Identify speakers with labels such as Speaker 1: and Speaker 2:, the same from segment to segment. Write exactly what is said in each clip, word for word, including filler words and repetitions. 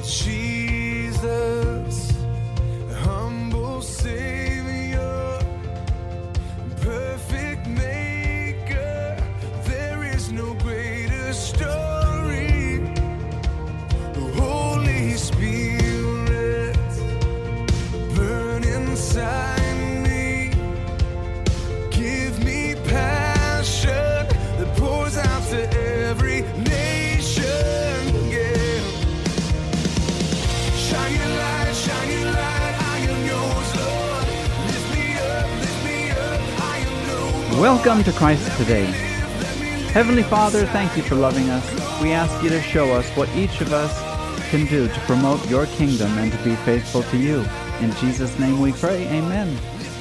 Speaker 1: Jesus, humble Savior, perfect Maker, there is no greater story. Holy Spirit, burn inside me, give me passion that pours out to every nation. Yeah. Shine your light, shine your light, I am yours, Lord. Lift me up, lift me up, I am no more.
Speaker 2: Welcome to Christ Today. Heavenly Father, thank you for loving us. We ask you to show us what each of us can do to promote your kingdom and to be faithful to you. In Jesus' name we pray, amen.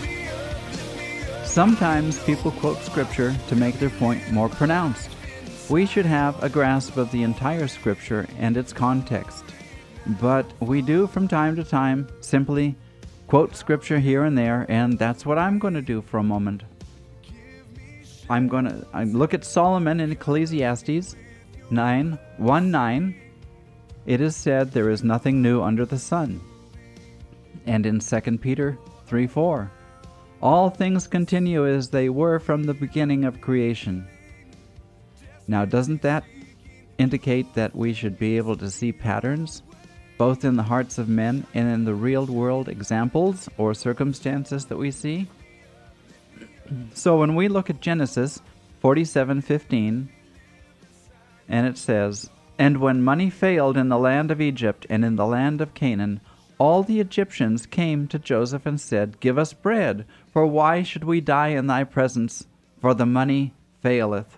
Speaker 2: Sometimes people quote Scripture to make their point more pronounced. We should have a grasp of the entire Scripture and its context. But we do from time to time simply quote Scripture here and there, and that's what I'm going to do for a moment. I'm going to I look at Solomon in Ecclesiastes nine, one nine. It is said, there is nothing new under the sun. And in Second Peter three four, all things continue as they were from the beginning of creation. Now, doesn't that indicate that we should be able to see patterns, both in the hearts of men and in the real world examples or circumstances that we see? So when we look at Genesis forty-seven fifteen, and it says, "And when money failed in the land of Egypt and in the land of Canaan, all the Egyptians came to Joseph and said, Give us bread, for why should we die in thy presence? For the money faileth."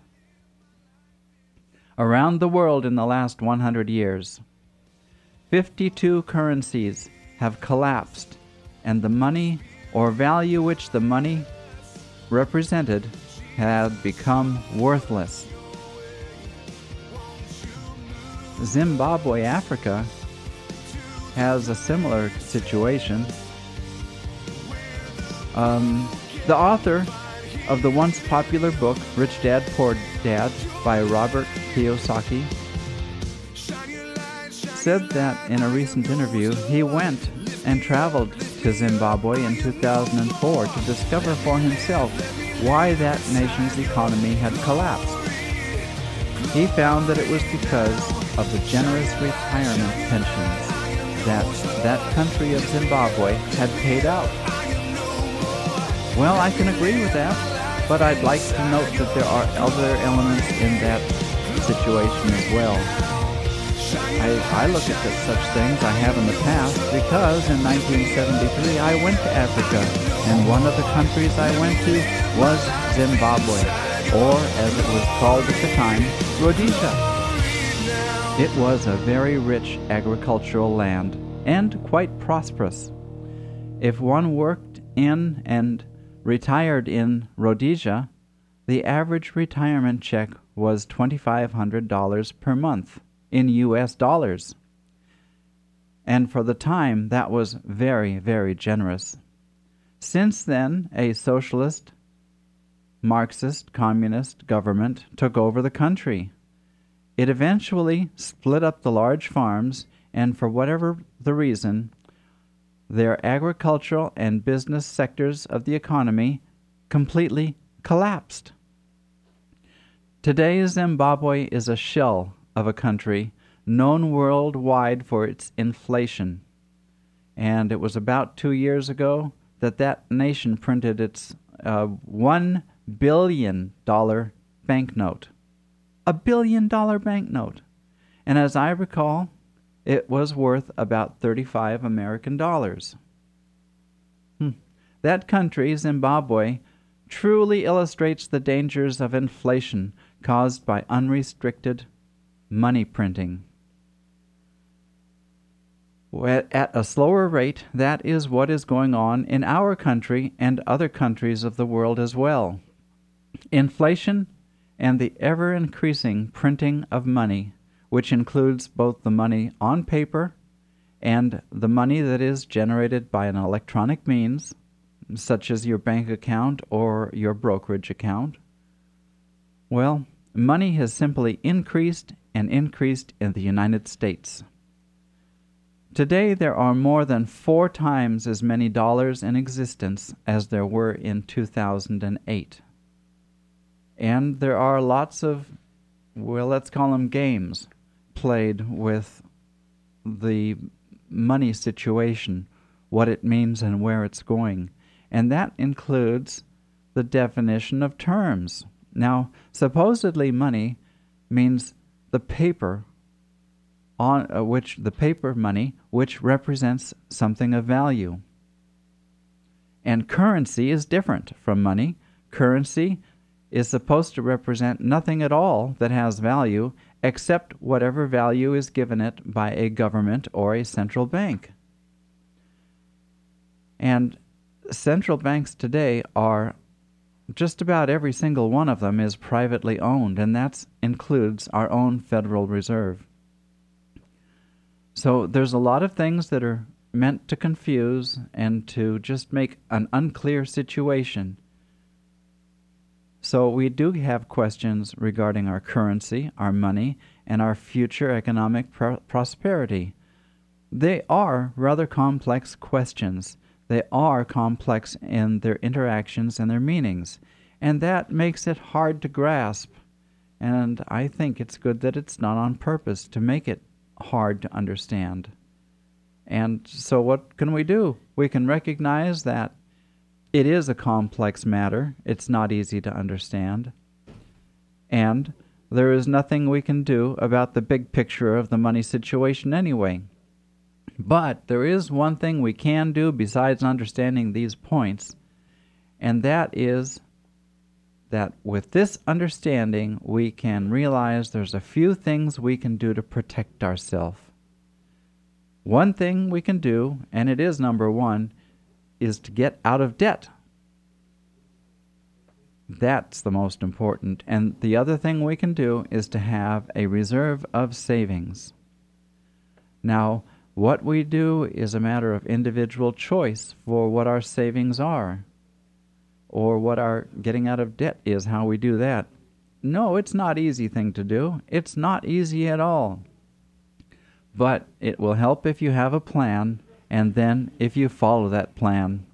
Speaker 2: Around the world in the last one hundred years, fifty-two currencies have collapsed, and the money or value which the money represented had become worthless. Zimbabwe, Africa, has a similar situation. Um, the author of the once popular book, Rich Dad, Poor Dad, by Robert Kiyosaki, said that in a recent interview he went and traveled to Zimbabwe in two thousand four to discover for himself why that nation's economy had collapsed. He found that it was because of the generous retirement pensions that that country of Zimbabwe had paid out. Well, I can agree with that, but I'd like to note that there are other elements in that situation as well. I, I look at this, such things I have in the past because in nineteen seventy-three I went to Africa, and one of the countries I went to was Zimbabwe, or as it was called at the time, Rhodesia. It was a very rich agricultural land and quite prosperous. If one worked in and retired in Rhodesia, the average retirement check was two thousand five hundred dollars per month in U S dollars. And for the time, that was very, very generous. Since then, a socialist, Marxist, communist government took over the country. It eventually split up the large farms, and for whatever the reason, their agricultural and business sectors of the economy completely collapsed. Today, Zimbabwe is a shell of a country known worldwide for its inflation. And it was about two years ago that that nation printed its uh, one billion dollar banknote. A billion dollar banknote. And as I recall, it was worth about thirty-five American dollars. Hmm. That country, Zimbabwe, truly illustrates the dangers of inflation caused by unrestricted money printing. At a slower rate, that is what is going on in our country and other countries of the world as well. Inflation and the ever-increasing printing of money, which includes both the money on paper and the money that is generated by an electronic means, such as your bank account or your brokerage account. Well, money has simply increased and increased in the United States. Today there are more than four times as many dollars in existence as there were in two thousand eight. And there are lots of, well, let's call them games, played with the money situation, what it means and where it's going. And that includes the definition of terms. Now, supposedly money means the paper on uh, which the paper money which represents something of value. And currency is different from money. Currency is supposed to represent nothing at all that has value except whatever value is given it by a government or a central bank. And central banks today are, just about every single one of them is privately owned, and that includes our own Federal Reserve. So there's a lot of things that are meant to confuse and to just make an unclear situation. So we do have questions regarding our currency, our money, and our future economic pro- prosperity. They are rather complex questions. They are complex in their interactions and their meanings, and that makes it hard to grasp. And I think it's good that it's not on purpose to make it hard to understand. And so what can we do? We can recognize that it is a complex matter. It's not easy to understand. And there is nothing we can do about the big picture of the money situation anyway. But there is one thing we can do besides understanding these points, and that is that with this understanding, we can realize there's a few things we can do to protect ourselves. One thing we can do, and it is number one, is to get out of debt. That's the most important. And the other thing we can do is to have a reserve of savings. Now, what we do is a matter of individual choice for what our savings are, or what our getting out of debt is, how we do that. No, it's not an easy thing to do. It's not easy at all. But it will help if you have a plan, and then if you follow that plan.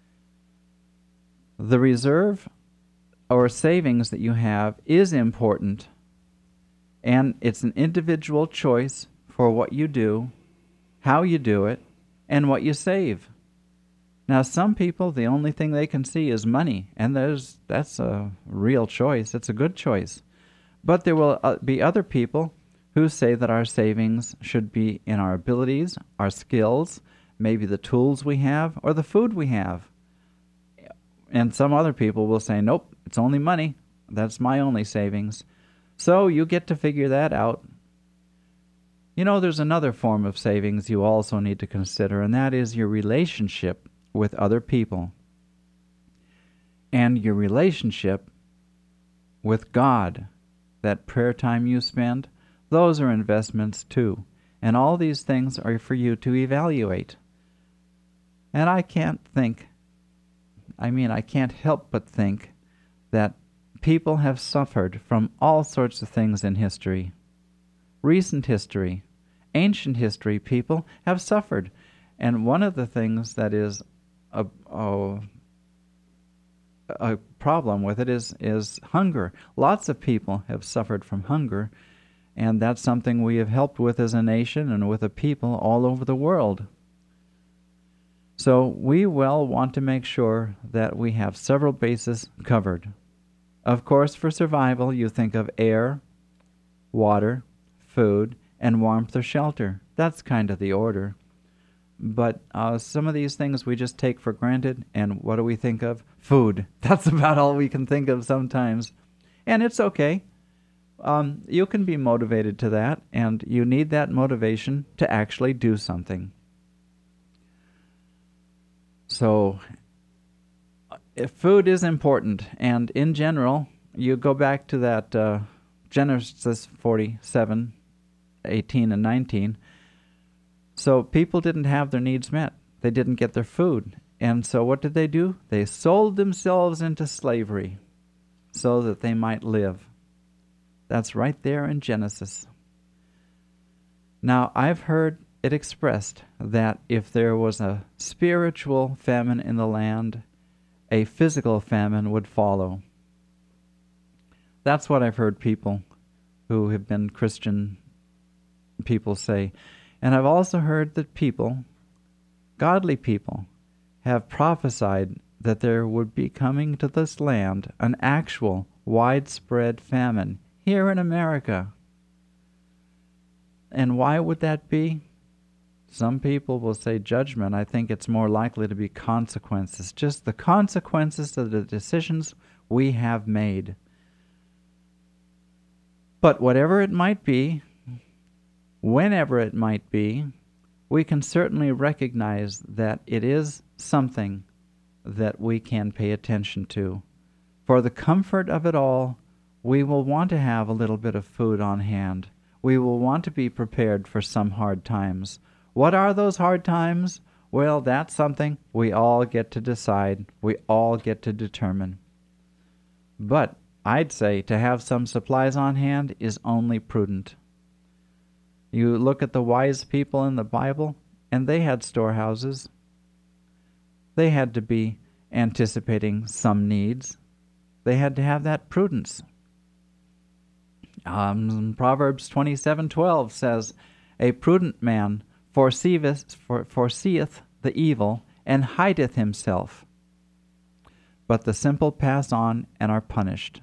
Speaker 2: The reserve or savings that you have is important, and it's an individual choice for what you do, how you do it, and what you save. Now, some people, the only thing they can see is money, and there's that's a real choice. It's a good choice. But there will uh, be other people who say that our savings should be in our abilities, our skills, maybe the tools we have, or the food we have. And some other people will say, nope, it's only money. That's my only savings. So you get to figure that out. You know, there's another form of savings you also need to consider, and that is your relationship with other people and your relationship with God. That prayer time you spend, those are investments too. And all these things are for you to evaluate. And I can't think, I mean, I can't help but think that people have suffered from all sorts of things in history. Recent history, ancient history, people have suffered. And one of the things that is a, a, a problem with it is, is hunger. Lots of people have suffered from hunger, and that's something we have helped with as a nation and with a people all over the world. So we well want to make sure that we have several bases covered. Of course, for survival, you think of air, water, food, and warmth or shelter. That's kind of the order. But uh, some of these things we just take for granted, and what do we think of? Food. That's about all we can think of sometimes. And it's okay. Um, you can be motivated to that, and you need that motivation to actually do something. So, if food is important, and in general, you go back to that uh, Genesis forty-seven, eighteen, and nineteen. So people didn't have their needs met. They didn't get their food. And so what did they do? They sold themselves into slavery so that they might live. That's right there in Genesis. Now, I've heard it expressed that if there was a spiritual famine in the land, a physical famine would follow. That's what I've heard people who have been Christian people say. And I've also heard that people, godly people, have prophesied that there would be coming to this land an actual widespread famine here in America. And why would that be? Some people will say judgment. I think it's more likely to be consequences, just the consequences of the decisions we have made. But whatever it might be, whenever it might be, we can certainly recognize that it is something that we can pay attention to. For the comfort of it all, we will want to have a little bit of food on hand. We will want to be prepared for some hard times. What are those hard times? Well, that's something we all get to decide. We all get to determine. But I'd say to have some supplies on hand is only prudent. You look at the wise people in the Bible, and they had storehouses. They had to be anticipating some needs. They had to have that prudence. Um, Proverbs twenty-seven twelve says, "A prudent man foreseeth, for, foreseeth the evil, and hideth himself. But the simple pass on and are punished."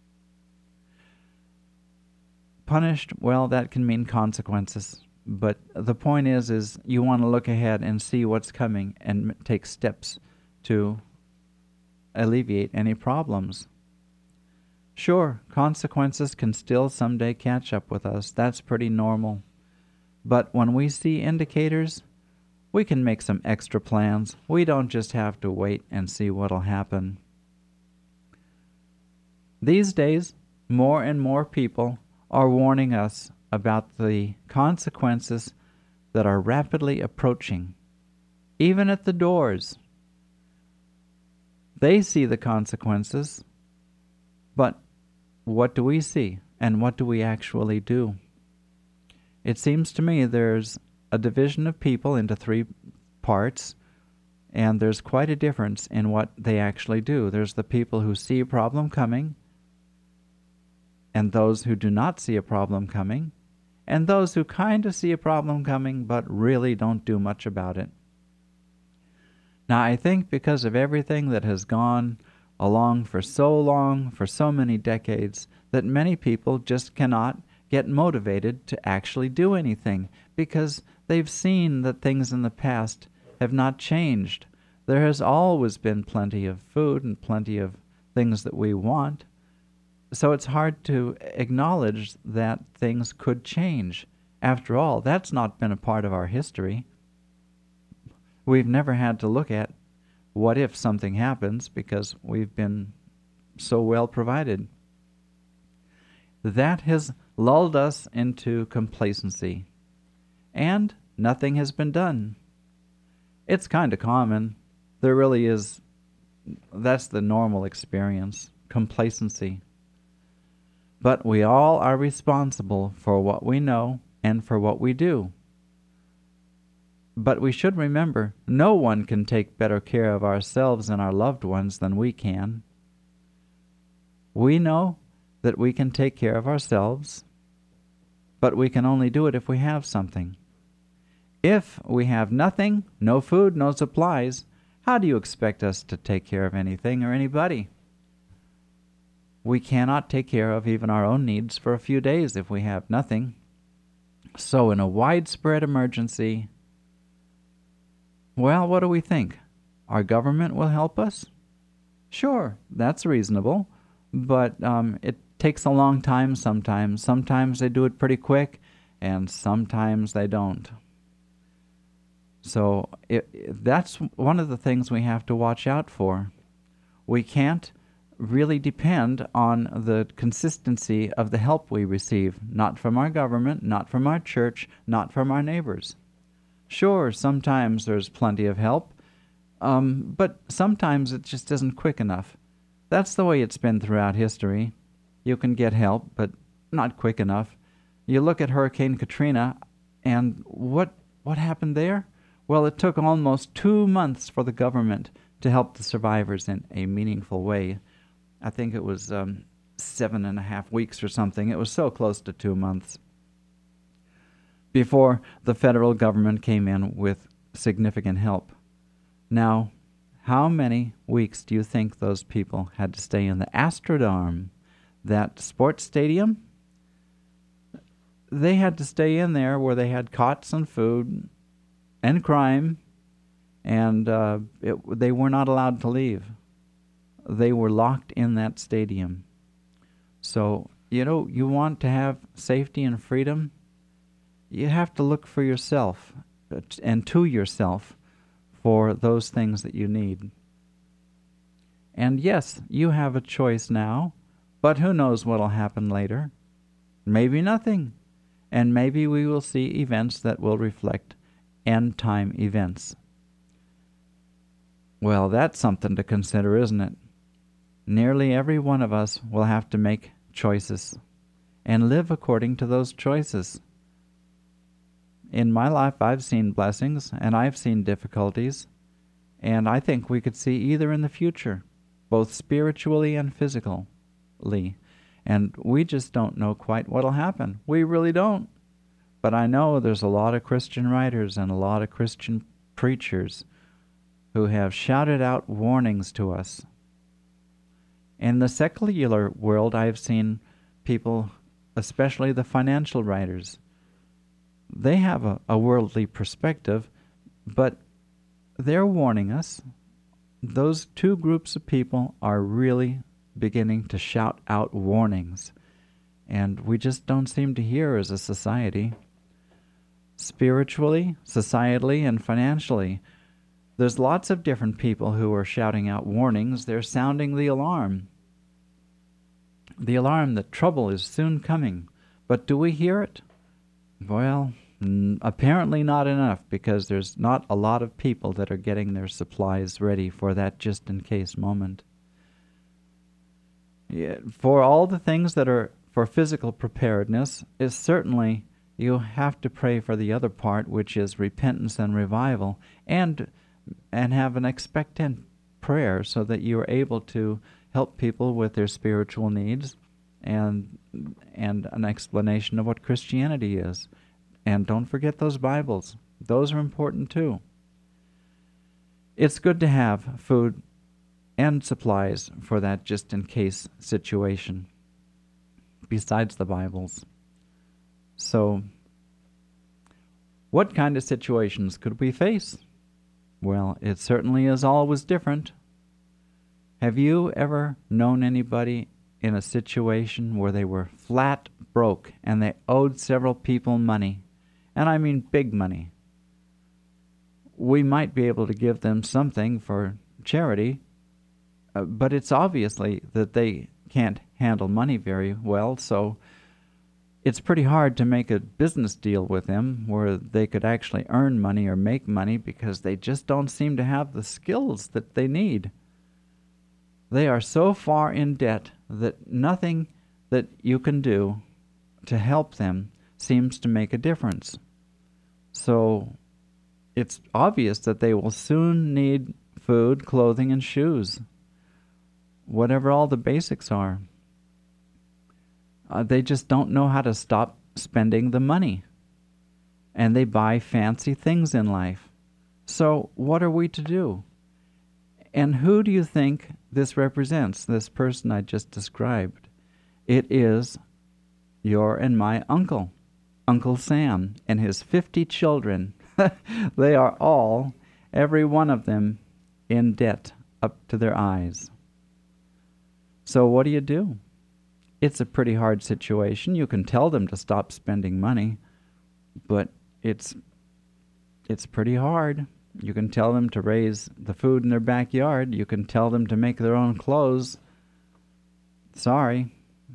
Speaker 2: Punished, well, that can mean consequences. But the point is, is you want to look ahead and see what's coming and take steps to alleviate any problems. Sure, consequences can still someday catch up with us. That's pretty normal. But when we see indicators, we can make some extra plans. We don't just have to wait and see what'll happen. These days, more and more people are warning us about the consequences that are rapidly approaching, even at the doors. They see the consequences, but what do we see, and what do we actually do? It seems to me there's a division of people into three parts, and there's quite a difference in what they actually do. There's the people who see a problem coming, and those who do not see a problem coming, and those who kind of see a problem coming but really don't do much about it. Now, I think because of everything that has gone along for so long, for so many decades, that many people just cannot get motivated to actually do anything because they've seen that things in the past have not changed. There has always been plenty of food and plenty of things that we want. So it's hard to acknowledge that things could change. After all, that's not been a part of our history. We've never had to look at what if something happens because we've been so well provided. That has lulled us into complacency, and nothing has been done. It's kind of common. There really is, that's the normal experience, complacency. But we all are responsible for what we know and for what we do. But we should remember, no one can take better care of ourselves and our loved ones than we can. We know that we can take care of ourselves, but we can only do it if we have something. If we have nothing, no food, no supplies, how do you expect us to take care of anything or anybody? We cannot take care of even our own needs for a few days if we have nothing. So in a widespread emergency, well, what do we think? Our government will help us? Sure, that's reasonable, but um, it takes a long time sometimes. Sometimes they do it pretty quick, and sometimes they don't. So it, that's one of the things we have to watch out for. We can't really depend on the consistency of the help we receive, not from our government, not from our church, not from our neighbors. Sure, sometimes there's plenty of help, um, but sometimes it just isn't quick enough. That's the way it's been throughout history. You can get help, but not quick enough. You look at Hurricane Katrina, and what What happened there? Well, it took almost two months for the government to help the survivors in a meaningful way. I think it was um, seven and a half weeks or something. It was so close to two months before the federal government came in with significant help. Now, how many weeks do you think those people had to stay in the Astrodome, that sports stadium? They had to stay in there where they had cots and food and crime, and uh, it, they were not allowed to leave. They were locked in that stadium. So, you know, you want to have safety and freedom, you have to look for yourself and to yourself for those things that you need. And yes, you have a choice now, but who knows what will happen later? Maybe nothing. And maybe we will see events that will reflect end-time events. Well, that's something to consider, isn't it? Nearly every one of us will have to make choices and live according to those choices. In my life, I've seen blessings and I've seen difficulties, and I think we could see either in the future, both spiritually and physically. And we just don't know quite what'll happen. We really don't. But I know there's a lot of Christian writers and a lot of Christian preachers who have shouted out warnings to us. In the secular world, I've seen people, especially the financial writers, they have a, a worldly perspective, but they're warning us. Those two groups of people are really beginning to shout out warnings, and we just don't seem to hear as a society. Spiritually, societally, and financially, there's lots of different people who are shouting out warnings. They're sounding the alarm. The alarm that trouble is soon coming. But do we hear it? Well, n- apparently not enough, because there's not a lot of people that are getting their supplies ready for that just-in-case moment. Yeah, for all the things that are for physical preparedness, is certainly you have to pray for the other part, which is repentance and revival, and and have an expectant prayer so that you are able to help people with their spiritual needs, and and an explanation of what Christianity is. And don't forget those Bibles. Those are important too. It's good to have food and supplies for that just-in-case situation, besides the Bibles. So, what kind of situations could we face? Well, it certainly is always different. Have you ever known anybody in a situation where they were flat broke and they owed several people money? And I mean big money. We might be able to give them something for charity, uh, but it's obviously that they can't handle money very well, so it's pretty hard to make a business deal with them where they could actually earn money or make money, because they just don't seem to have the skills that they need. They are so far in debt that nothing that you can do to help them seems to make a difference. So it's obvious that they will soon need food, clothing, and shoes, whatever all the basics are. Uh, they just don't know how to stop spending the money. And they buy fancy things in life. So what are we to do? And who do you think this represents, this person I just described? It is your and my uncle, Uncle Sam, and his fifty children. They are all, every one of them, in debt up to their eyes. So what do you do? It's a pretty hard situation. You can tell them to stop spending money, but it's it's pretty hard. You can tell them to raise the food in their backyard. You can tell them to make their own clothes. Sorry.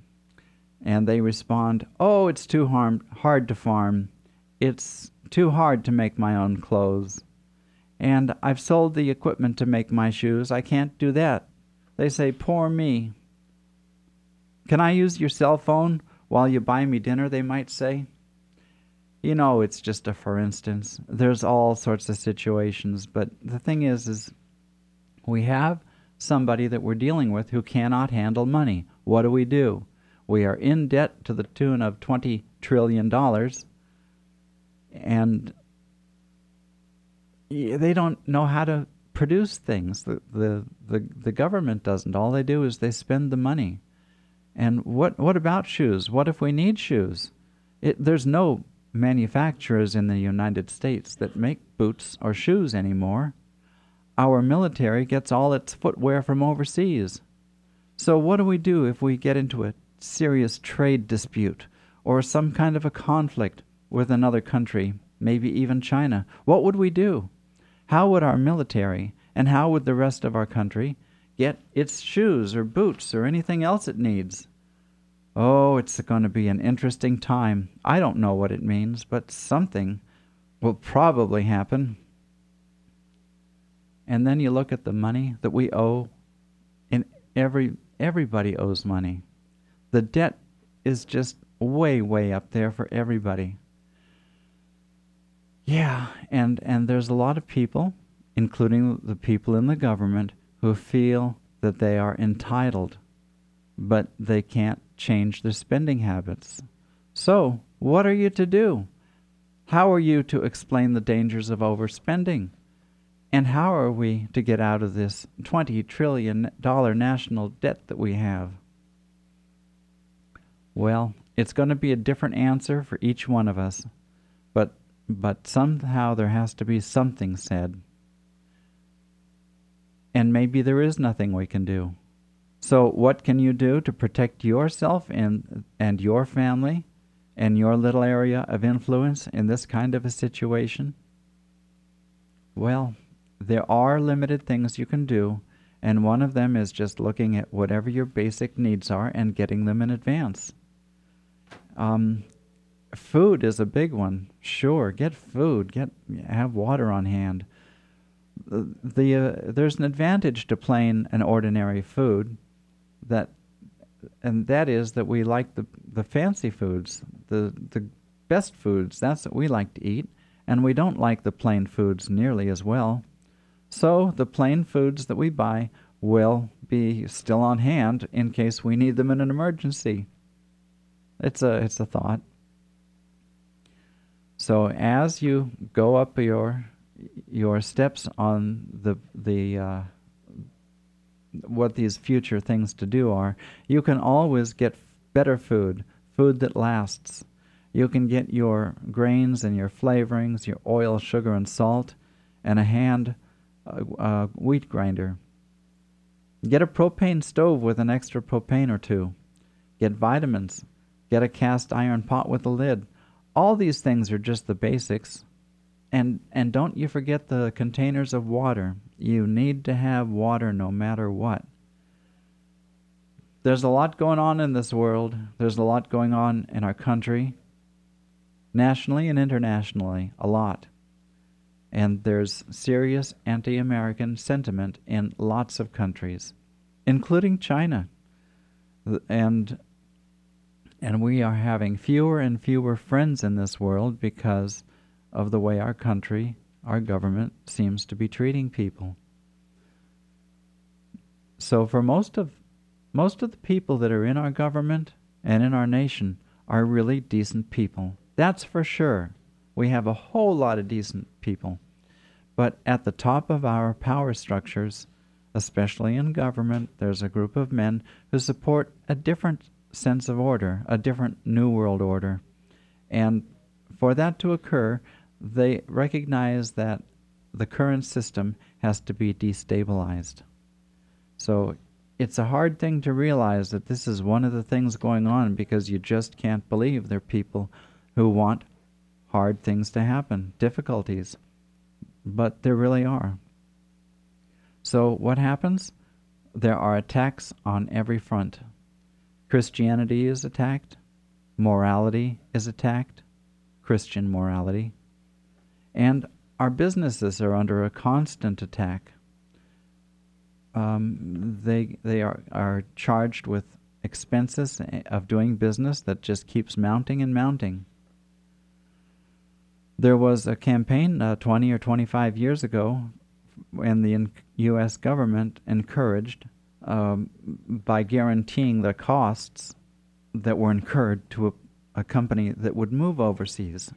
Speaker 2: And they respond, oh, it's too harm- hard to farm. It's too hard to make my own clothes. And I've sold the equipment to make my shoes. I can't do that. They say, poor me. Can I use your cell phone while you buy me dinner, they might say. You know, it's just a for instance. There's all sorts of situations, but the thing is, is we have somebody that we're dealing with who cannot handle money. What do we do? We are in debt to the tune of twenty trillion dollars, and they don't know how to produce things. The, the, the, the government doesn't. All they do is they spend the money. And what, what about shoes? What if we need shoes? It, there's no manufacturers in the United States that make boots or shoes anymore. Our military gets all its footwear from overseas. So what do we do if we get into a serious trade dispute or some kind of a conflict with another country, maybe even China? What would we do? How would our military and how would the rest of our country get its shoes or boots or anything else it needs? Oh, it's going to be an interesting time. I don't know what it means, but something will probably happen. And then you look at the money that we owe, and every everybody owes money. The debt is just way, way up there for everybody. Yeah, and, and there's a lot of people, including the people in the government, who feel that they are entitled, but they can't change their spending habits. So, what are you to do? How are you to explain the dangers of overspending? And how are we to get out of this twenty trillion dollars national debt that we have? Well, it's going to be a different answer for each one of us, but but somehow there has to be something said. And maybe there is nothing we can do. So what can you do to protect yourself and and your family and your little area of influence in this kind of a situation? Well, there are limited things you can do, and one of them is just looking at whatever your basic needs are and getting them in advance. Um, food is a big one. Sure, get food. Get have water on hand. The, the uh, there's an advantage to plain and ordinary food, that, and that is that we like the the fancy foods, the the best foods. That's what we like to eat, and we don't like the plain foods nearly as well. So the plain foods that we buy will be still on hand in case we need them in an emergency. It's a it's a thought. So as you go up your your steps on the the uh, what these future things to do are, you can always get better food, food that lasts. You can get your grains and your flavorings, your oil, sugar, and salt, and a hand uh, uh, wheat grinder. Get a propane stove with an extra propane or two. Get vitamins. Get a cast iron pot with a lid. All these things are just the basics. And and don't you forget the containers of water. You need to have water no matter what. There's a lot going on in this world. There's a lot going on in our country, nationally and internationally, a lot. And there's serious anti-American sentiment in lots of countries, including China. And and we are having fewer and fewer friends in this world because of the way our country, our government, seems to be treating people. So for most of most of the people that are in our government and in our nation are really decent people. That's for sure. We have a whole lot of decent people. But at the top of our power structures, especially in government, there's a group of men who support a different sense of order, a different New World Order. And for that to occur, they recognize that the current system has to be destabilized. So it's a hard thing to realize that this is one of the things going on, because you just can't believe there are people who want hard things to happen, difficulties. But there really are. So what happens? There are attacks on every front. Christianity is attacked. Morality is attacked. Christian morality. And our businesses are under a constant attack. Um, they they are, are charged with expenses of doing business that just keeps mounting and mounting. There was a campaign uh, twenty or twenty-five years ago, and the U S government encouraged, um, by guaranteeing the costs that were incurred to a, a company that would move overseas.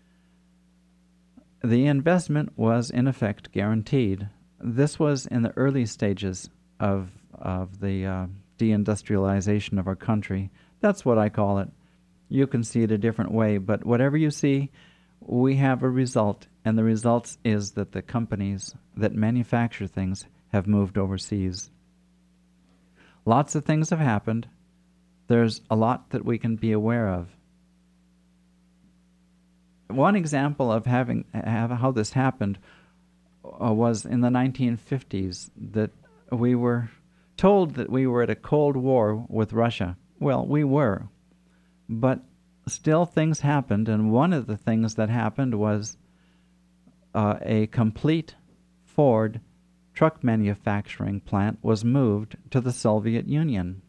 Speaker 2: The investment was, in effect, guaranteed. This was in the early stages of, of the uh, deindustrialization of our country. That's what I call it. You can see it a different way, but whatever you see, we have a result, and the result is that the companies that manufacture things have moved overseas. Lots of things have happened. There's a lot that we can be aware of. One example of having have, how this happened uh, was in the nineteen fifties, that we were told that we were at a Cold War with Russia. Well, we were, but still things happened, and one of the things that happened was uh, a complete Ford truck manufacturing plant was moved to the Soviet Union.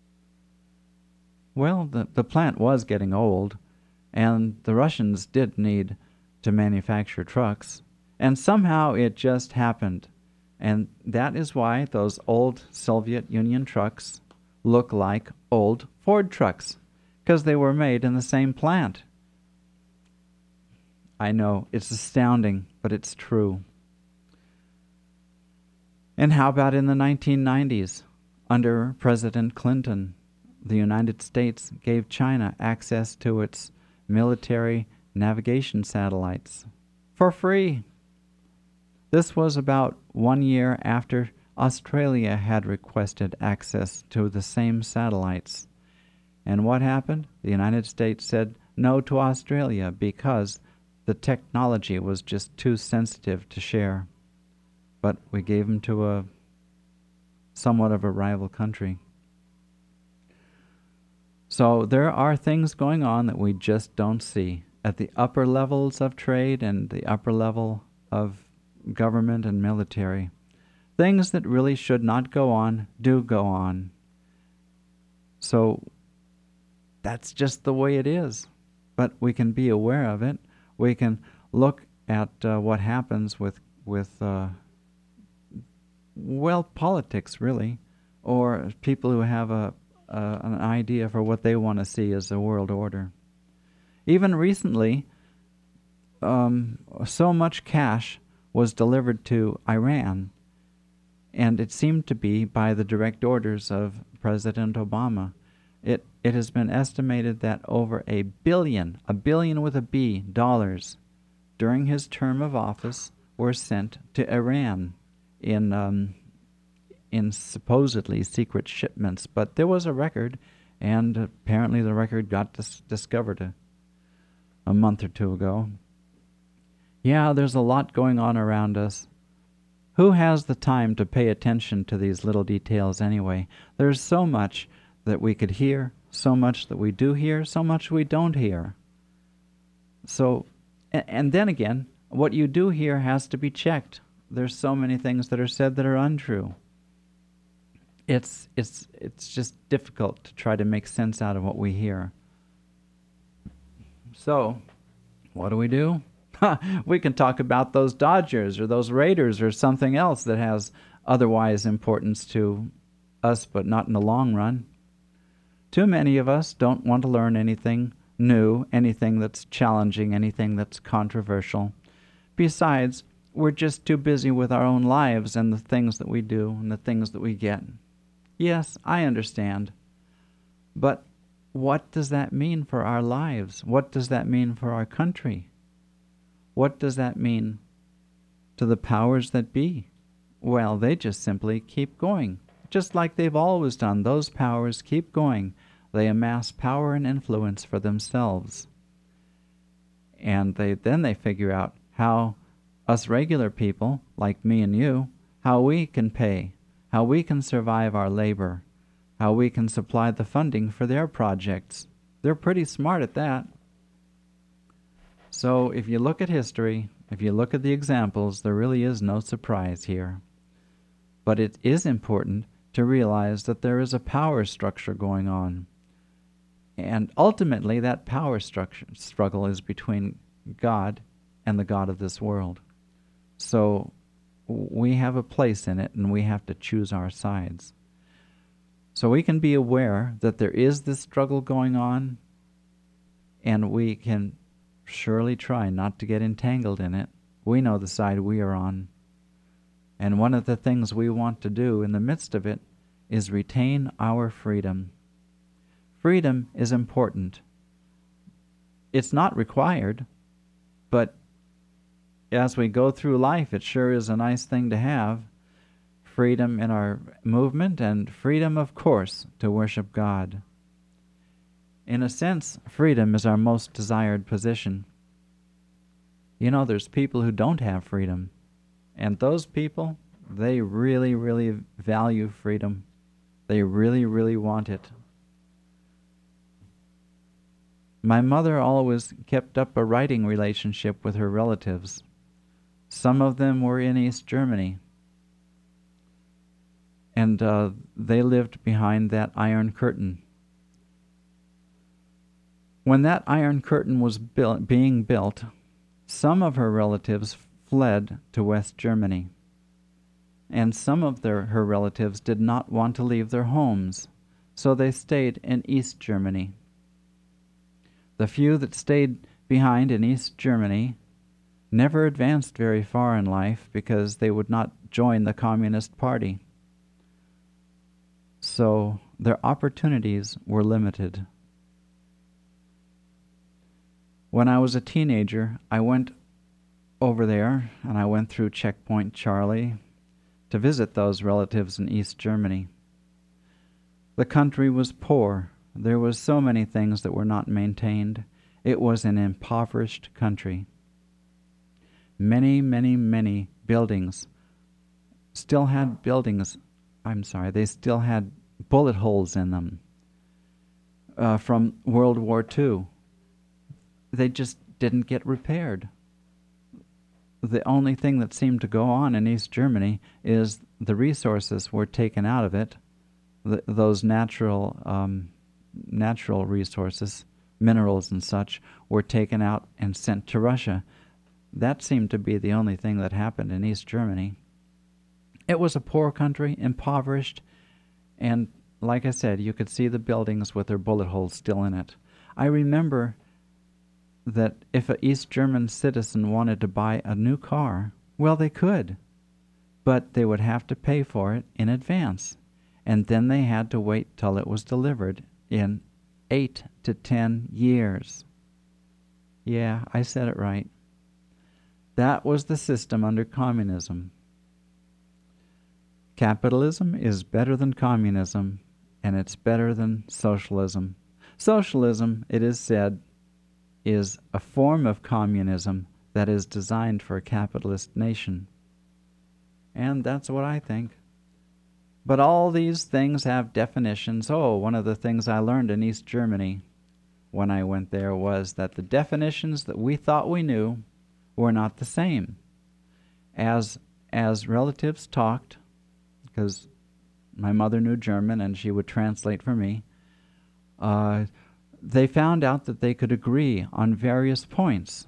Speaker 2: Well, the, the plant was getting old, and the Russians did need to manufacture trucks, and somehow it just happened. And that is why those old Soviet Union trucks look like old Ford trucks, because they were made in the same plant. I know, it's astounding, but it's true. And how about in the nineteen nineties? Under President Clinton, the United States gave China access to its military navigation satellites for free. This was about one year after Australia had requested access to the same satellites. And what happened? The United States said no to Australia because the technology was just too sensitive to share. But we gave them to a somewhat of a rival country. So there are things going on that we just don't see at the upper levels of trade and the upper level of government and military. Things that really should not go on do go on. So that's just the way it is. But we can be aware of it. We can look at uh, what happens with, with uh, well, politics, really, or people who have a, a an idea for what they want to see as a world order. Even recently, um, so much cash was delivered to Iran, and it seemed to be by the direct orders of President Obama. It it has been estimated that over a billion, a billion with a B, dollars during his term of office were sent to Iran in um, in supposedly secret shipments. But there was a record, and apparently the record got dis- discovered a, a month or two ago. Yeah, there's a lot going on around us. Who has the time to pay attention to these little details anyway? There's so much that we could hear, so much that we do hear, so much we don't hear. So, and, and then again, what you do hear has to be checked. There's so many things that are said that are untrue. It's it's it's just difficult to try to make sense out of what we hear. So, what do we do? We can talk about those Dodgers or those Raiders or something else that has otherwise importance to us, but not in the long run. Too many of us don't want to learn anything new, anything that's challenging, anything that's controversial. Besides, we're just too busy with our own lives and the things that we do and the things that we get. Yes, I understand. But what does that mean for our lives? What does that mean for our country? What does that mean to the powers that be? Well, they just simply keep going. Just like they've always done, those powers keep going. They amass power and influence for themselves. And they then they figure out how us regular people, like me and you, how we can pay, how we can survive our labor, how we can supply the funding for their projects. They're pretty smart at that. So if you look at history, if you look at the examples, there really is no surprise here. But it is important to realize that there is a power structure going on. And ultimately that power structure struggle is between God and the God of this world. So we have a place in it, and we have to choose our sides. So we can be aware that there is this struggle going on, and we can surely try not to get entangled in it. We know the side we are on. And one of the things we want to do in the midst of it is retain our freedom. Freedom is important. It's not required, but as we go through life, it sure is a nice thing to have. Freedom in our movement, and freedom, of course, to worship God. In a sense, freedom is our most desired position. You know, there's people who don't have freedom, and those people, they really, really value freedom. They really, really want it. My mother always kept up a writing relationship with her relatives. Some of them were in East Germany, and uh, they lived behind that Iron Curtain. When that Iron Curtain was built, being built, some of her relatives fled to West Germany, and some of their, her relatives did not want to leave their homes, so they stayed in East Germany. The few that stayed behind in East Germany never advanced very far in life because they would not join the Communist Party. So their opportunities were limited. When I was a teenager, I went over there and I went through Checkpoint Charlie to visit those relatives in East Germany. The country was poor. There was so many things that were not maintained. It was an impoverished country. Many, many, many buildings still had buildings, I'm sorry, they still had bullet holes in them uh, from World War Two. They just didn't get repaired. The only thing that seemed to go on in East Germany is the resources were taken out of it, th- those natural um, natural resources, minerals and such, were taken out and sent to Russia. That seemed to be the only thing that happened in East Germany. It was a poor country, impoverished, and like I said, you could see the buildings with their bullet holes still in it. I remember that if an East German citizen wanted to buy a new car, well, they could, but they would have to pay for it in advance, and then they had to wait till it was delivered in eight to ten years. Yeah, I said it right. That was the system under communism. Capitalism is better than communism, and it's better than socialism. Socialism, it is said, is a form of communism that is designed for a capitalist nation. And that's what I think. But all these things have definitions. Oh, one of the things I learned in East Germany when I went there was that the definitions that we thought we knew were not the same. As as relatives talked, because my mother knew German and she would translate for me, uh, they found out that they could agree on various points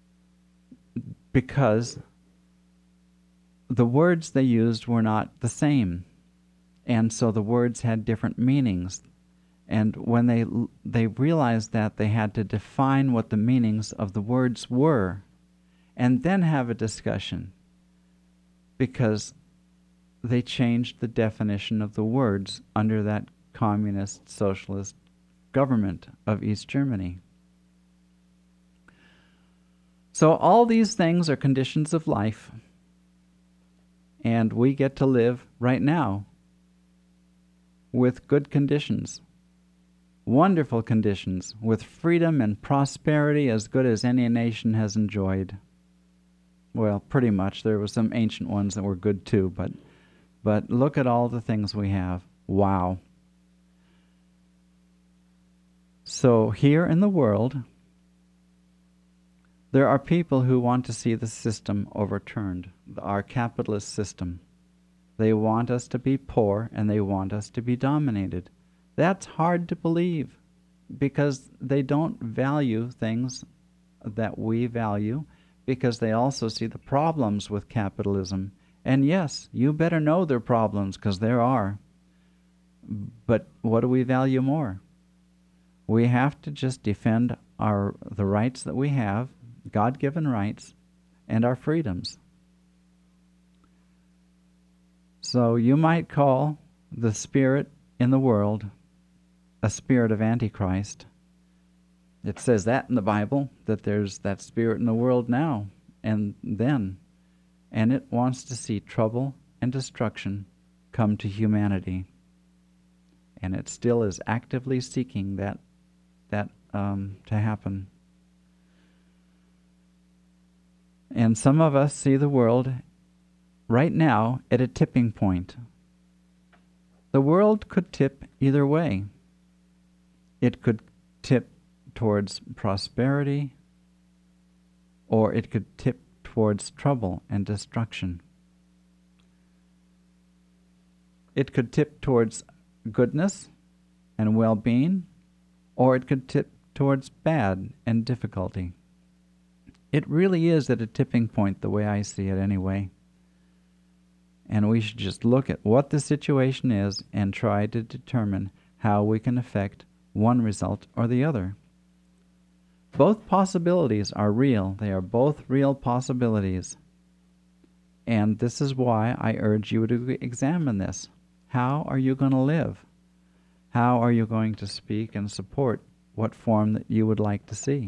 Speaker 2: because the words they used were not the same. And so the words had different meanings. And when they they realized that, they had to define what the meanings of the words were and then have a discussion, because they changed the definition of the words under that communist socialist government of East Germany. So all these things are conditions of life, and we get to live right now with good conditions, wonderful conditions, with freedom and prosperity as good as any nation has enjoyed. Well, pretty much. There were some ancient ones that were good too, but but look at all the things we have. Wow. So here in the world, there are people who want to see the system overturned, our capitalist system. They want us to be poor, and they want us to be dominated. That's hard to believe, because they don't value things that we value, because they also see the problems with capitalism. And yes, you better know their problems, because there are. But what do we value more? We have to just defend our the rights that we have, God-given rights, and our freedoms. So you might call the spirit in the world a spirit of Antichrist. It says that in the Bible, that there's that spirit in the world now and then, and it wants to see trouble and destruction come to humanity. And it still is actively seeking that that um, to happen. And some of us see the world right now at a tipping point. The world could tip either way. It could tip towards prosperity, or it could tip towards trouble and destruction. It could tip towards goodness and well-being, or it could tip towards bad and difficulty. It really is at a tipping point, the way I see it anyway. And we should just look at what the situation is and try to determine how we can affect one result or the other. Both possibilities are real. They are both real possibilities. And this is why I urge you to examine this. How are you going to live? How are you going to speak and support what form that you would like to see?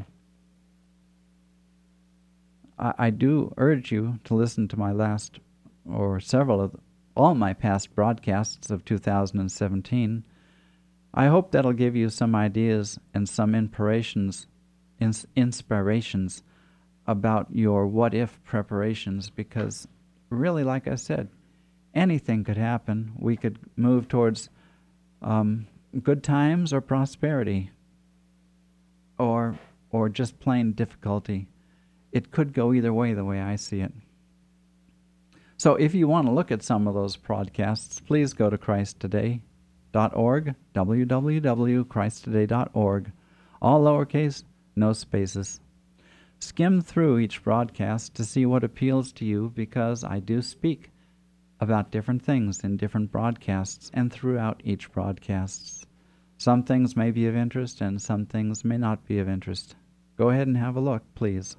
Speaker 2: I, I do urge you to listen to my last, or several of, all my past broadcasts of two thousand seventeen. I hope that'll give you some ideas and some inspirations, ins- inspirations about your what-if preparations, because really, like I said, anything could happen. We could move towards um, good times or prosperity, or or just plain difficulty. It could go either way, the way I see it. So if you want to look at some of those broadcasts, please go to Christ Today dot org, w w w dot christ today dot org, all lowercase, no spaces. Skim through each broadcast to see what appeals to you, because I do speak about different things in different broadcasts and throughout each broadcasts. Some things may be of interest and some things may not be of interest. Go ahead and have a look, please.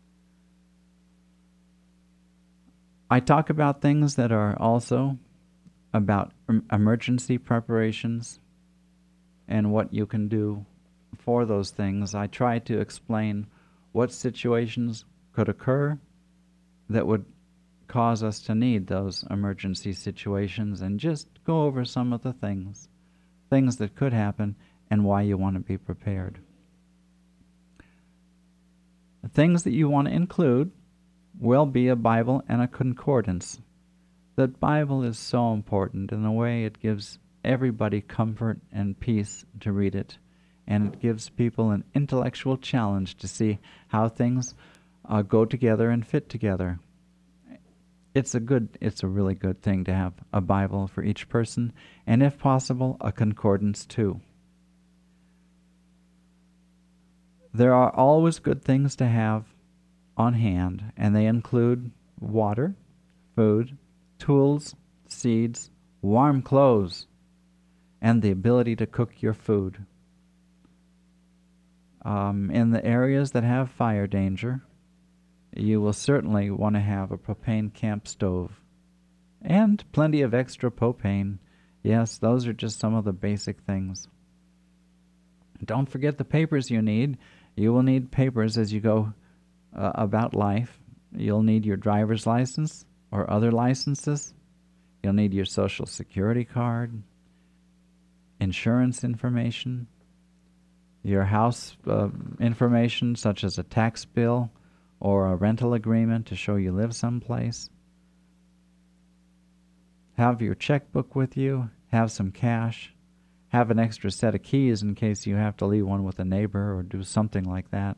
Speaker 2: I talk about things that are also about emergency preparations and what you can do for those things. I try to explain what situations could occur that would cause us to need those emergency situations, and just go over some of the things, things that could happen and why you want to be prepared. The things that you want to include will be a Bible and a concordance. The Bible is so important in the way it gives everybody comfort and peace to read it, and it gives people an intellectual challenge to see how things uh, go together and fit together. It's a good, it's a really good thing to have a Bible for each person, and if possible, a concordance too. There are always good things to have on hand, and they include water, food, tools, seeds, warm clothes, and the ability to cook your food. Um, in the areas that have fire danger, you will certainly want to have a propane camp stove and plenty of extra propane. Yes, those are just some of the basic things. Don't forget the papers you need. You will need papers as you go uh, about life. You'll need your driver's license or other licenses. You'll need your social security card, insurance information, your house uh, information such as a tax bill or a rental agreement to show you live someplace. Have your checkbook with you, have some cash, have an extra set of keys in case you have to leave one with a neighbor or do something like that.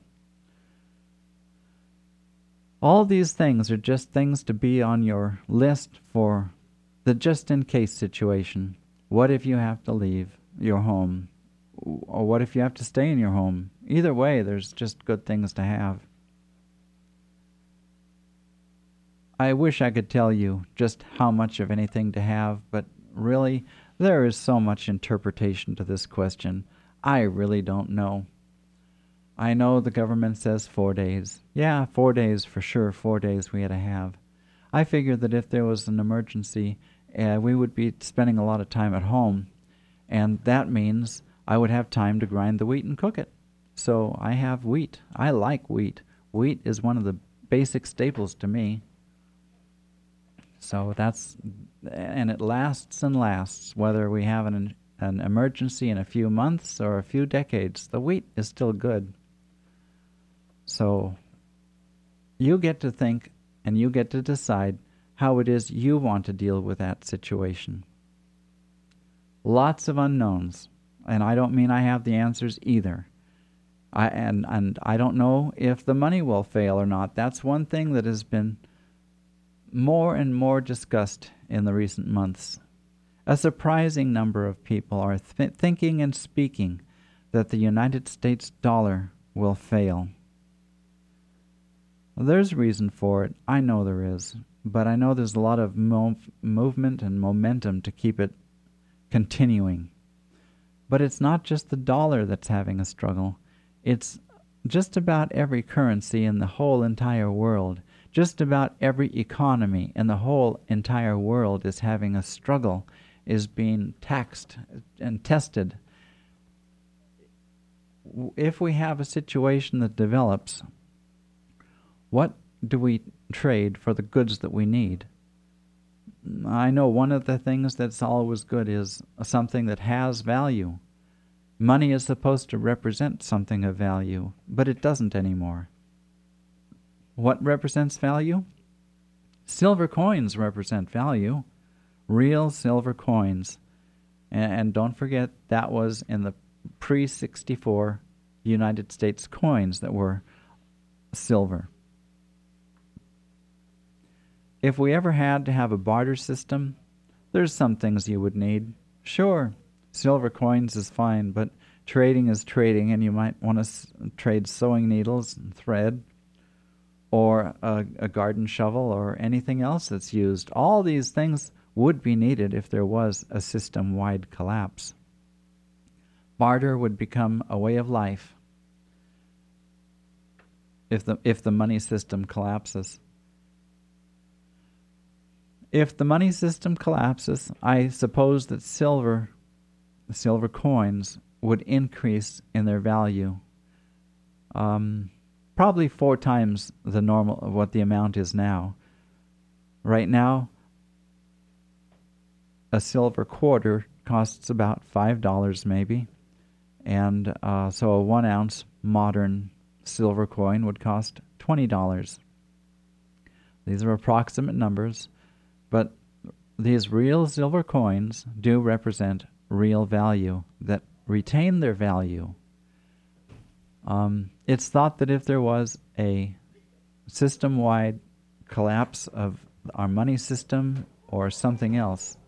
Speaker 2: All these things are just things to be on your list for the just-in-case situation. What if you have to leave your home? Or what if you have to stay in your home? Either way, there's just good things to have. I wish I could tell you just how much of anything to have, but really, there is so much interpretation to this question. I really don't know. I know the government says four days. Yeah, four days for sure, four days we had to have. I figured that if there was an emergency, uh, we would be spending a lot of time at home, and that means I would have time to grind the wheat and cook it. So I have wheat. I like wheat. Wheat is one of the basic staples to me. So that's, and it lasts and lasts, whether we have an an emergency in a few months or a few decades. The wheat is still good. So you get to think and you get to decide how it is you want to deal with that situation. Lots of unknowns, and I don't mean I have the answers either. I and and I don't know if the money will fail or not. That's one thing that has been more and more discussed in the recent months. A surprising number of people are th- thinking and speaking that the United States dollar will fail. There's reason for it. I know there is. But I know there's a lot of mov- movement and momentum to keep it continuing. But it's not just the dollar that's having a struggle. It's just about every currency in the whole entire world. Just about every economy in the whole entire world is having a struggle, is being taxed and tested. If we have a situation that develops, what do we trade for the goods that we need? I know one of the things that's always good is something that has value. Money is supposed to represent something of value, but it doesn't anymore. What represents value? Silver coins represent value. Real silver coins. And, and don't forget, that was in the pre sixty-four United States coins that were silver. If we ever had to have a barter system, there's some things you would need. Sure, silver coins is fine, but trading is trading, and you might want to s- trade sewing needles and thread, or a, a garden shovel, or anything else that's used. All these things would be needed if there was a system-wide collapse. Barter would become a way of life if the if the money system collapses. If the money system collapses, I suppose that silver, silver coins would increase in their value. Um, probably four times the normal of what the amount is now. Right now, a silver quarter costs about five dollars maybe, and uh, so a one ounce modern silver coin would cost twenty dollars. These are approximate numbers, but these real silver coins do represent real value that retain their value. Um, it's thought that if there was a system-wide collapse of our money system or something else,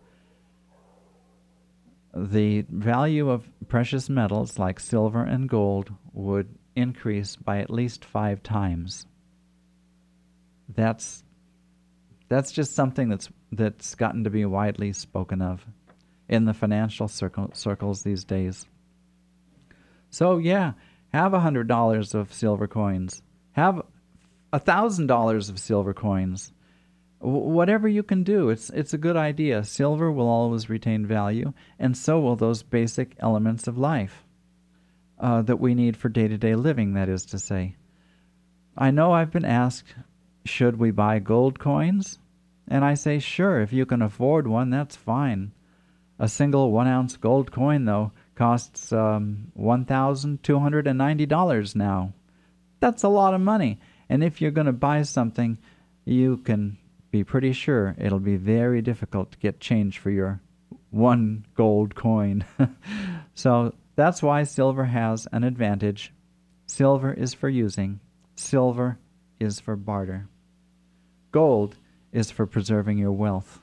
Speaker 2: the value of precious metals like silver and gold would increase by at least five times. That's that's just something that's that's gotten to be widely spoken of in the financial circle, circles these days. So yeah, have a hundred dollars of silver coins. Have a thousand dollars of silver coins. W- whatever you can do, it's it's a good idea. Silver will always retain value, and so will those basic elements of life uh, that we need for day-to-day living, that is to say. I know I've been asked, should we buy gold coins? And I say, sure, if you can afford one, that's fine. A single one-ounce gold coin, though, costs um, one thousand two hundred ninety dollars now. That's a lot of money. And if you're going to buy something, you can be pretty sure it'll be very difficult to get change for your one gold coin. So that's why silver has an advantage. Silver is for using. Silver is for barter. Gold is for preserving your wealth.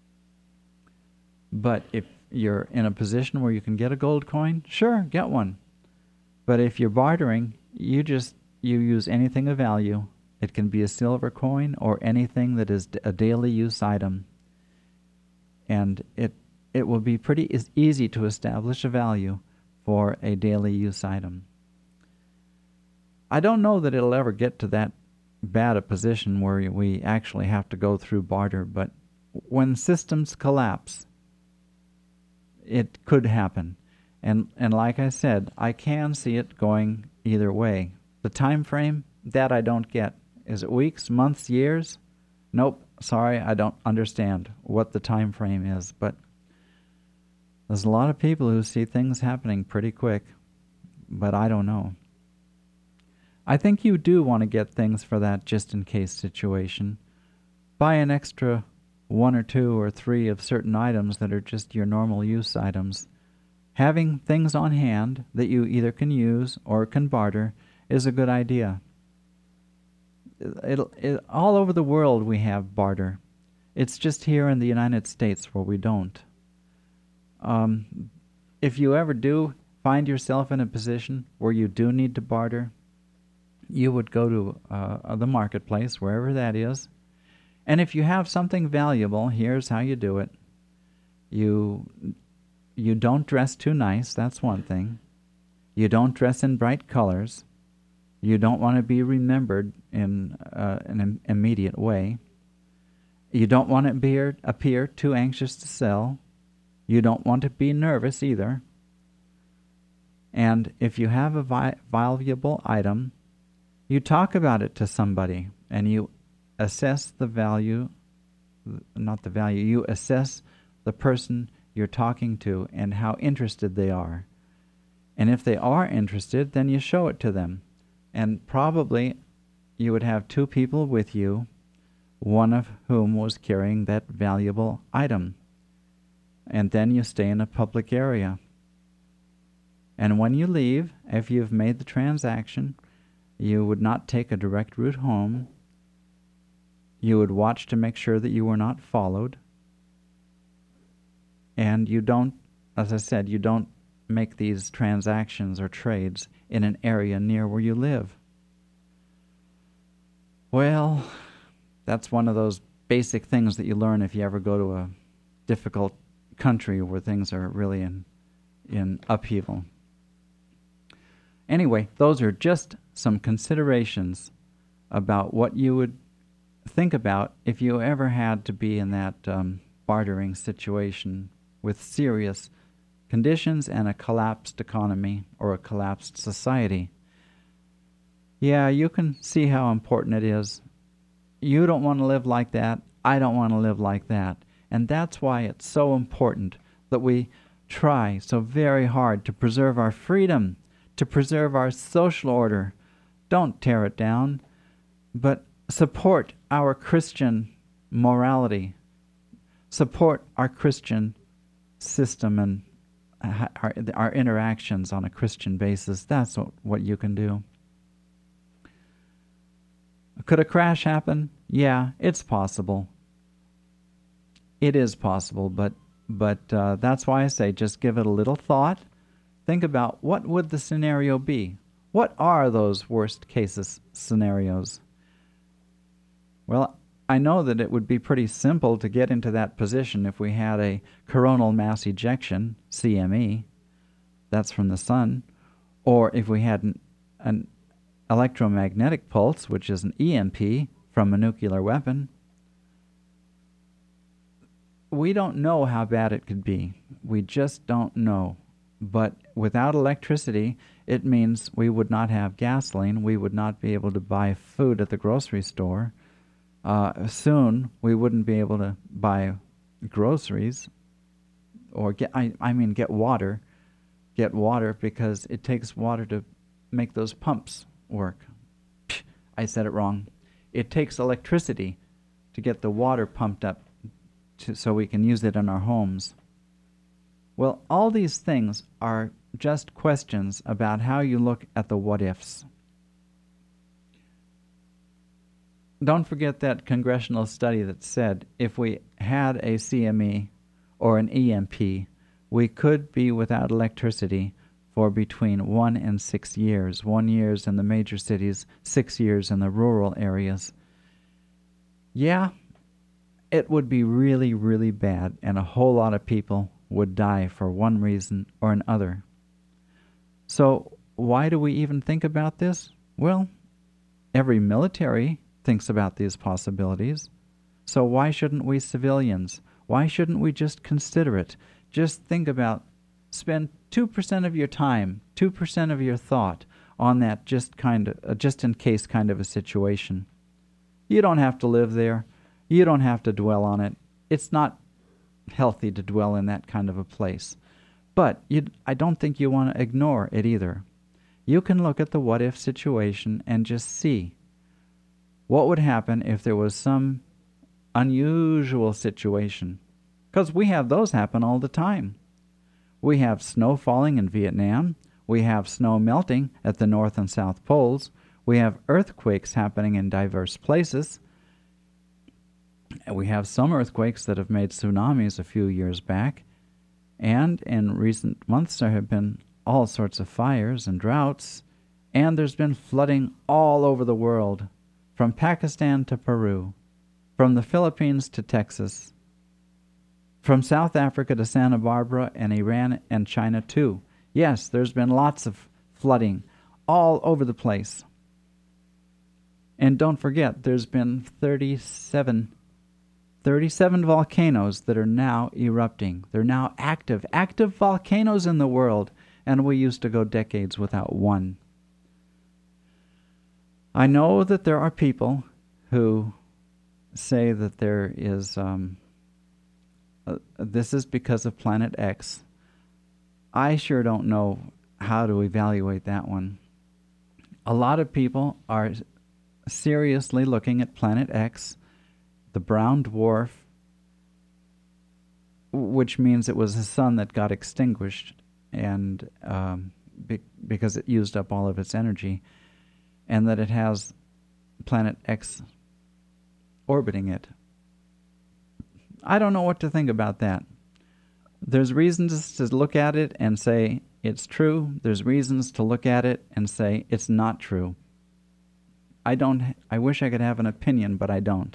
Speaker 2: But if you're in a position where you can get a gold coin, sure, get one. But if you're bartering, you just you use anything of value It can be a silver coin or anything that is a daily use item. And it it will be pretty is easy to establish a value for a daily use item. I don't know that it'll ever get to that bad a position where we actually have to go through barter, but when systems collapse, it could happen. And and like I said, I can see it going either way. The time frame, that I don't get. Is it weeks, months, years? Nope. Sorry, I don't understand what the time frame is, but there's a lot of people who see things happening pretty quick, but I don't know. I think you do want to get things for that just-in-case situation. Buy an extra one or two or three of certain items that are just your normal use items. Having things on hand that you either can use or can barter is a good idea. It'll, it, all over the world we have barter. It's just here in the United States where we don't. Um, if you ever do find yourself in a position where you do need to barter, you would go to uh, the marketplace, wherever that is, and if you have something valuable, here's how you do it. You, you don't dress too nice, that's one thing. You don't dress in bright colors. You don't want to be remembered in uh, an im- immediate way. You don't want to appear, appear too anxious to sell. You don't want to be nervous either. And if you have a vi- valuable item, you talk about it to somebody and you assess the value, not the value, you assess the person you're talking to and how interested they are. And if they are interested, then you show it to them. And probably you would have two people with you, one of whom was carrying that valuable item. And then you stay in a public area. And when you leave, if you've made the transaction, you would not take a direct route home. You would watch to make sure that you were not followed. And you don't, as I said, you don't make these transactions or trades in an area near where you live. Well, that's one of those basic things that you learn if you ever go to a difficult country where things are really in in upheaval. Anyway, those are just some considerations about what you would think about if you ever had to be in that um, bartering situation with serious conditions and a collapsed economy or a collapsed society. Yeah, you can see how important it is. You don't want to live like that. I don't want to live like that. And that's why it's so important that we try so very hard to preserve our freedom, to preserve our social order. Don't tear it down, but support our Christian morality. Support our Christian system and our, our interactions on a Christian basis. That's what, what you can do. Could a crash happen? Yeah, it's possible. It is possible, but but uh, that's why I say just give it a little thought. Think about what would the scenario be? What are those worst cases scenarios? Well, I know that it would be pretty simple to get into that position if we had a coronal mass ejection, C M E, that's from the sun, or if we had an, an electromagnetic pulse, which is an E M P from a nuclear weapon. We don't know how bad it could be. We just don't know. But without electricity, it means we would not have gasoline. We would not be able to buy food at the grocery store. Uh, soon, we wouldn't be able to buy groceries or get, I, I mean, get water. Get water because it takes water to make those pumps work. I said it wrong. It takes electricity to get the water pumped up to, so we can use it in our homes. Well, all these things are just questions about how you look at the what-ifs. Don't forget that congressional study that said if we had a C M E or an E M P, we could be without electricity for between one and six years. One years in the major cities, six years in the rural areas. Yeah, it would be really, really bad, and a whole lot of people would die for one reason or another. So why do we even think about this? Well, every military thinks about these possibilities. So why shouldn't we civilians? Why shouldn't we just consider it? Just think about, spend two percent of your time, two percent of your thought on that just kind of, uh, just in case kind of a situation. You don't have to live there. You don't have to dwell on it. It's not healthy to dwell in that kind of a place. But you, I don't think you want to ignore it either. You can look at the what-if situation and just see what would happen if there was some unusual situation. Because we have those happen all the time. We have snow falling in Vietnam. We have snow melting at the North and South Poles. We have earthquakes happening in diverse places. We have some earthquakes that have made tsunamis a few years back. And in recent months there have been all sorts of fires and droughts. And there's been flooding all over the world, from Pakistan to Peru, from the Philippines to Texas, from South Africa to Santa Barbara and Iran and China too. Yes, there's been lots of flooding all over the place. And don't forget, there's been thirty-seven, thirty-seven volcanoes that are now erupting. They're now active, active volcanoes in the world, and we used to go decades without one. I know that there are people who say that there is, um, uh, this is because of Planet X. I sure don't know how to evaluate that one. A lot of people are seriously looking at Planet X, the brown dwarf, which means it was a sun that got extinguished and um, be- because it used up all of its energy, and that it has Planet X orbiting it. I don't know what to think about that. There's reasons to look at it and say it's true. There's reasons to look at it and say it's not true. I don't. I wish I could have an opinion, but I don't.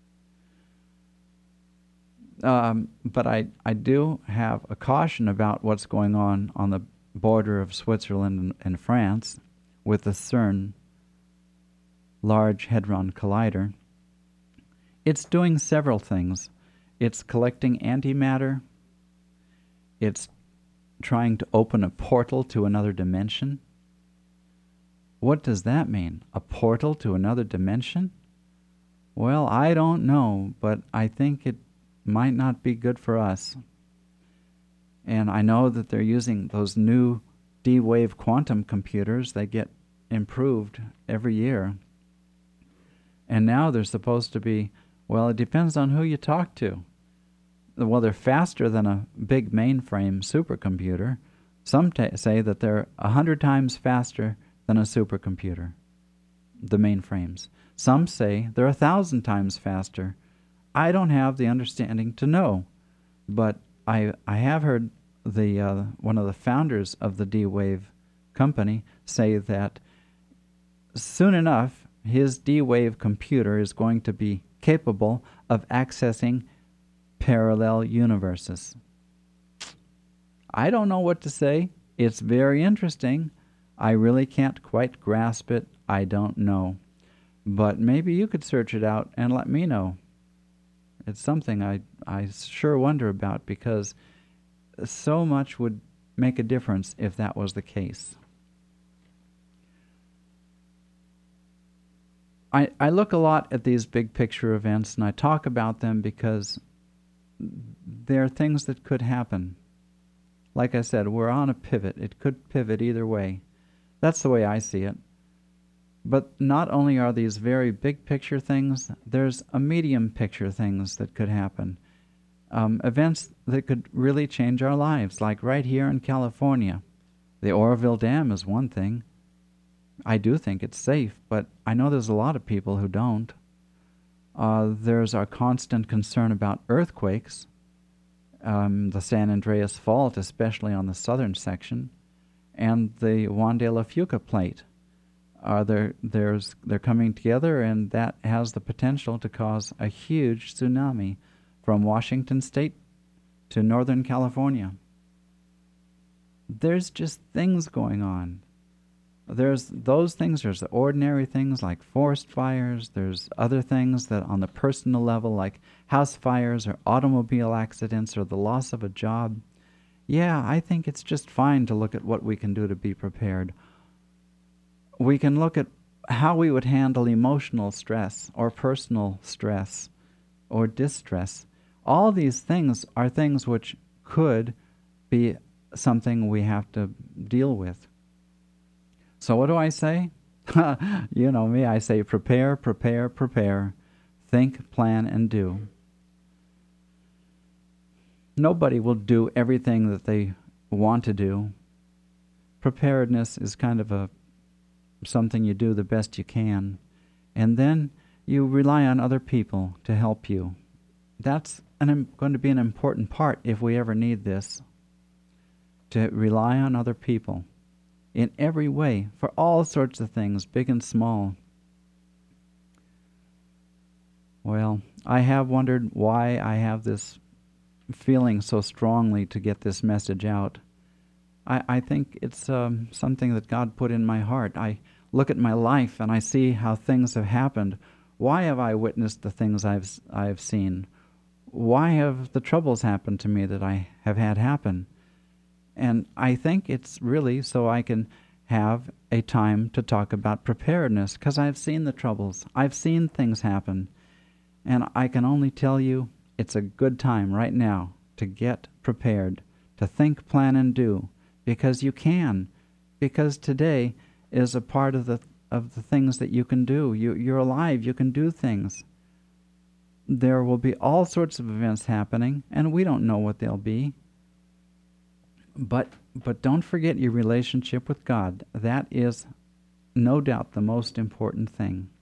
Speaker 2: Um, but I, I do have a caution about what's going on on the border of Switzerland and, and France with the CERN Large Hadron Collider. It's doing several things. It's collecting antimatter. It's trying to open a portal to another dimension. What does that mean? A portal to another dimension? Well, I don't know, but I think it might not be good for us. And I know that they're using those new D-Wave quantum computers. They get improved every year. And now they're supposed to be, well, it depends on who you talk to. Well, they're faster than a big mainframe supercomputer. Some t- say that they're a hundred times faster than a supercomputer, the mainframes. Some say they're a thousand times faster. I don't have the understanding to know, but I I have heard the uh, one of the founders of the D-Wave company say that soon enough his D-Wave computer is going to be capable of accessing parallel universes. I don't know what to say. It's very interesting. I really can't quite grasp it. I don't know. But maybe you could search it out and let me know. It's something I, I sure wonder about, because so much would make a difference if that was the case. I, I look a lot at these big picture events and I talk about them because they're things that could happen. Like I said, we're on a pivot. It could pivot either way. That's the way I see it. But not only are these very big picture things, there's a medium picture things that could happen. Um, events that could really change our lives, like right here in California. The Oroville Dam is one thing. I do think it's safe, but I know there's a lot of people who don't. Uh, there's our constant concern about earthquakes, um, the San Andreas Fault, especially on the southern section, and the Juan de la Fuca plate. Are there, there's, they're coming together, and that has the potential to cause a huge tsunami from Washington State to Northern California. There's just things going on. There's those things, there's the ordinary things like forest fires, there's other things that on the personal level like house fires or automobile accidents or the loss of a job. Yeah, I think it's just fine to look at what we can do to be prepared. We can look at how we would handle emotional stress or personal stress or distress. All these things are things which could be something we have to deal with. So what do I say? You know me, I say prepare, prepare, prepare. Think, plan, and do. Nobody will do everything that they want to do. Preparedness is kind of a something you do the best you can. And then you rely on other people to help you. That's an, going to be an important part if we ever need this. To rely on other people in every way, for all sorts of things, big and small. Well, I have wondered why I have this feeling so strongly to get this message out. I, I think it's um, something that God put in my heart. I look at my life and I see how things have happened. Why have I witnessed the things I've I've seen? Why have the troubles happened to me that I have had happen? And I think it's really so I can have a time to talk about preparedness, because I've seen the troubles. I've seen things happen. And I can only tell you it's a good time right now to get prepared, to think, plan, and do, because you can. Because today is a part of the of the things that you can do. You, you're alive. You can do things. There will be all sorts of events happening, and we don't know what they'll be. But but don't forget your relationship with God. That is no doubt the most important thing.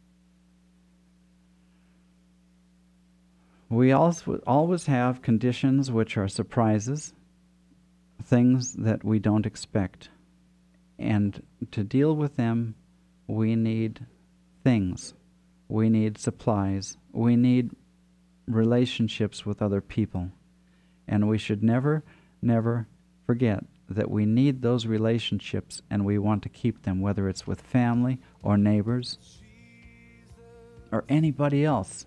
Speaker 2: We also always have conditions which are surprises, things that we don't expect. And to deal with them, we need things. We need supplies. We need relationships with other people. And we should never, never forget that we need those relationships, and we want to keep them, whether it's with family or neighbors or anybody else.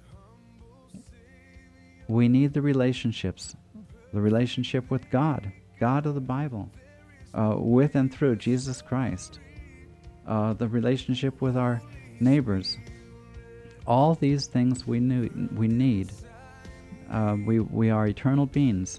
Speaker 2: We need the relationships, the relationship with God, God of the Bible, uh, with and through Jesus Christ, uh, the relationship with our neighbors. All these things we, knew, we need. Uh, we, we are eternal beings.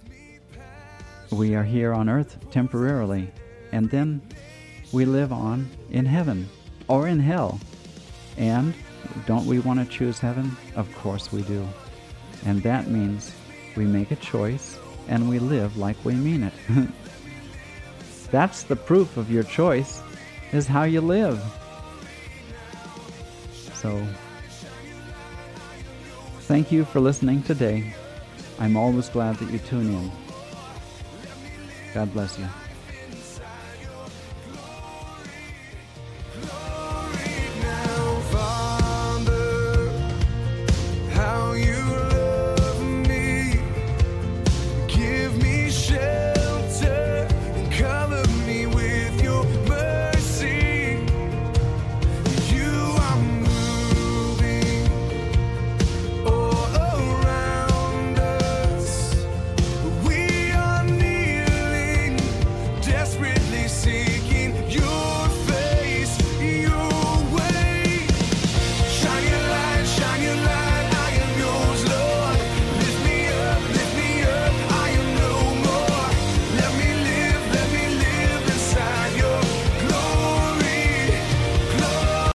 Speaker 2: We are here on earth temporarily, and then we live on in heaven or in hell. And don't we want to choose heaven? Of course we do. And that means we make a choice and we live like we mean it. That's the proof of your choice, is how you live. So, thank you for listening today. I'm always glad that you tune in. God bless you.